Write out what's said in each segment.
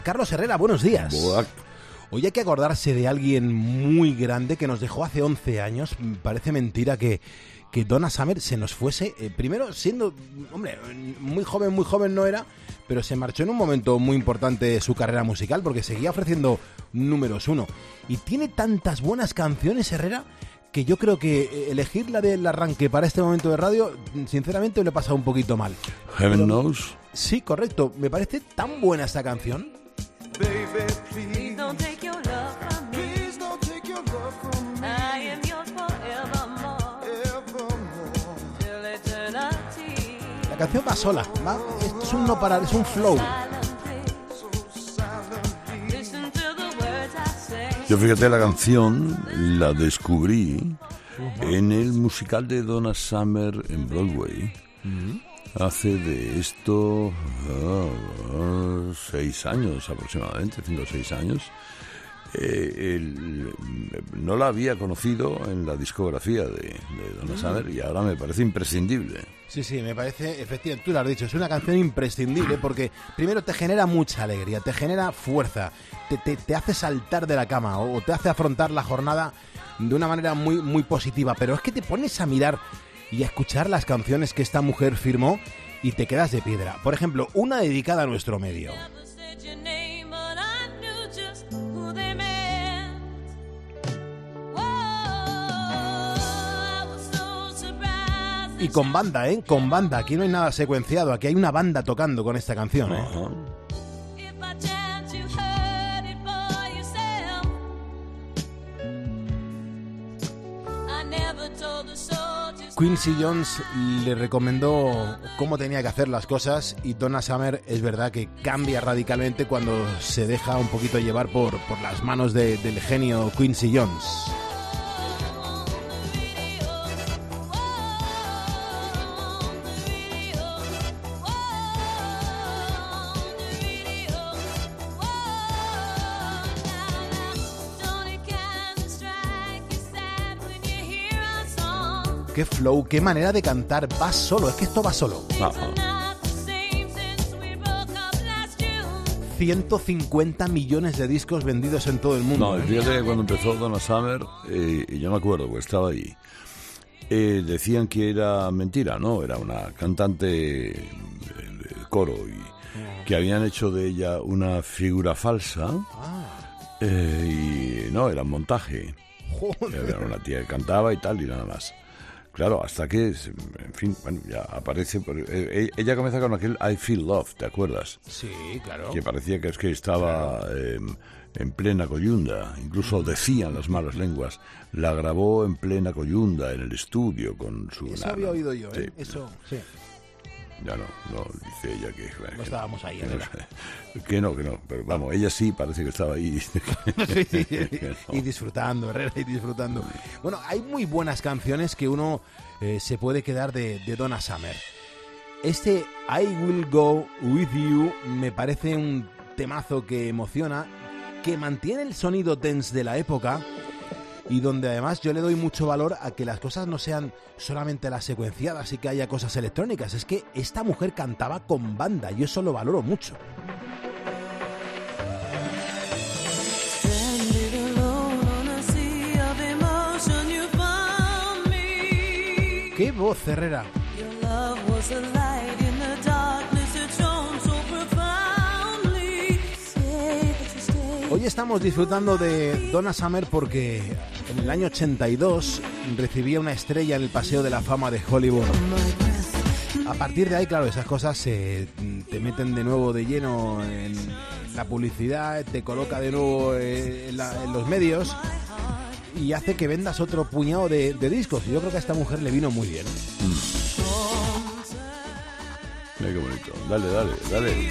Carlos Herrera, buenos días. Buah. Hoy hay que acordarse de alguien muy grande que nos dejó hace 11 años. Parece mentira que Donna Summer se nos fuese, primero siendo, hombre, muy joven no era, pero se marchó en un momento muy importante de su carrera musical porque seguía ofreciendo números uno. Y tiene tantas buenas canciones, Herrera, que yo creo que elegir la del arranque para este momento de radio, sinceramente, le he pasado un poquito mal. Heaven Knows. Sí, correcto. Me parece tan buena esta canción. Baby, please don't take your love from me. Please don't take your love from me. I am yours forevermore. Evermore. Till eternity. La canción va sola, es un no parar, es un flow. Listen to the words I say. Yo fíjate, la canción la descubrí en el musical de Donna Summer en Broadway. Hace de esto 6 años aproximadamente, 5 o 6 años. No la había conocido en la discografía de Donna Summer y ahora me parece imprescindible. Sí, me parece, efectivamente, tú lo has dicho, es una canción imprescindible porque primero te genera mucha alegría, te genera fuerza, te hace saltar de la cama o te hace afrontar la jornada de una manera muy positiva, pero es que te pones a mirar y a escuchar las canciones que esta mujer firmó y te quedas de piedra. Por ejemplo, una dedicada a nuestro medio. Y con banda, con banda. Aquí no hay nada secuenciado, aquí hay una banda tocando con esta canción, Ajá. Quincy Jones le recomendó cómo tenía que hacer las cosas y Donna Summer es verdad que cambia radicalmente cuando se deja un poquito llevar por las manos del genio Quincy Jones. Qué flow, qué manera de cantar, va solo, es que esto va solo. Ajá. 150 millones de discos vendidos en todo el mundo. No, fíjate que cuando empezó Donna Summer, y yo me acuerdo, pues estaba ahí, decían que era mentira, ¿no? Era una cantante de coro y que habían hecho de ella una figura falsa y no, era un montaje. Joder. Era una tía que cantaba y tal y nada más. Claro, hasta que, en fin, bueno, ya aparece. Ella comienza con aquel I Feel Love, ¿te acuerdas? Sí, claro. Que parecía que es que estaba en plena coyunda. Incluso decían las malas lenguas. La grabó en plena coyunda, en el estudio, con su... Eso había oído yo, Sí. Eso, sí. Ya no, dice ella que... No estábamos ahí, ¿verdad? Que no, pero vamos, ella sí parece que estaba ahí. Y disfrutando, Herrera, y disfrutando. Bueno, hay muy buenas canciones que uno se puede quedar de Donna Summer. Este I Will Go With You me parece un temazo que emociona, que mantiene el sonido dance de la época y donde además yo le doy mucho valor a que las cosas no sean solamente las secuenciadas y que haya cosas electrónicas. Es que esta mujer cantaba con banda, yo eso lo valoro mucho. ¡Qué voz, Herrera! Hoy estamos disfrutando de Donna Summer porque en el año 82 recibía una estrella en el Paseo de la Fama de Hollywood. A partir de ahí, claro, esas cosas te meten de nuevo de lleno en la publicidad, te coloca de nuevo en los medios y hace que vendas otro puñado de discos. Y yo creo que a esta mujer le vino muy bien. Mira qué bonito. Dale.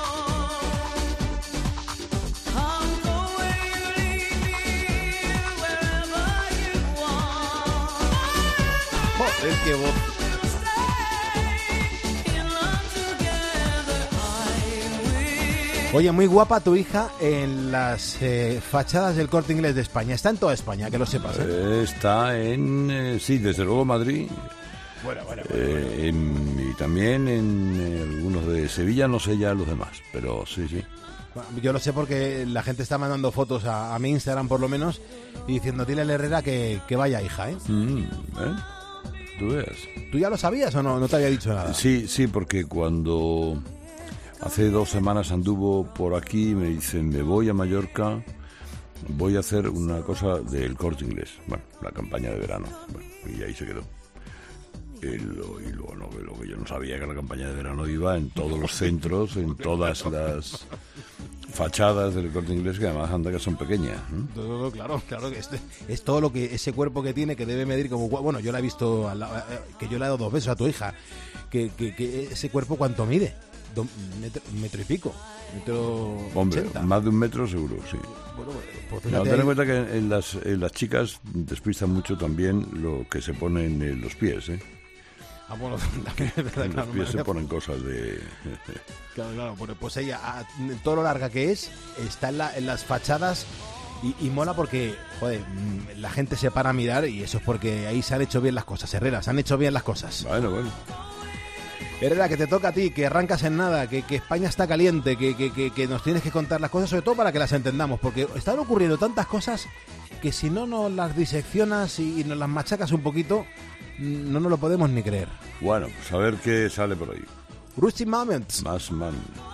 Joder, qué voz. Oye, muy guapa tu hija en las fachadas del Corte Inglés de España. Está en toda España, que lo sepas, ¿eh? Está en, sí, desde luego Madrid. Bueno. Y también en algunos de Sevilla, no sé ya los demás, pero sí. Bueno, yo lo sé porque la gente está mandando fotos a mi Instagram, por lo menos, y diciendo, dile a Herrera que vaya, hija, ¿eh? Tú veas. ¿Tú ya lo sabías o no te había dicho nada? Sí, porque cuando hace 2 semanas anduvo por aquí, me dicen, me voy a Mallorca, voy a hacer una cosa del Corte Inglés, bueno, la campaña de verano, bueno, y ahí se quedó. Y luego lo que yo no sabía, que la campaña de verano iba en todos los centros, en todas las fachadas del Corte Inglés, que además anda que son pequeñas. No, claro, que es todo lo que ese cuerpo que tiene, que debe medir como... Bueno, yo la he visto, que yo le he dado 2 besos a tu hija, que ese cuerpo, ¿cuánto mide? Metro y pico. Hombre, 80. más de 1 metro seguro, sí. Bueno, pues No, fíjate ten en ahí. cuenta que en las chicas despistan mucho también lo que se pone en los pies, ¿eh? Ah, bueno, también es verdad, En los claro, pies se ponen cosas de... claro, pues ella, todo lo larga que es, está en las fachadas y mola porque, joder, la gente se para a mirar y eso es porque ahí se han hecho bien las cosas, Herrera, se han hecho bien las cosas. Bueno. Herrera, que te toca a ti, que arrancas en nada, que España está caliente, que nos tienes que contar las cosas, sobre todo para que las entendamos, porque están ocurriendo tantas cosas que si no nos las diseccionas y nos las machacas un poquito, no nos lo podemos ni creer. Bueno, pues a ver qué sale por ahí. Rusty Moments. Más man.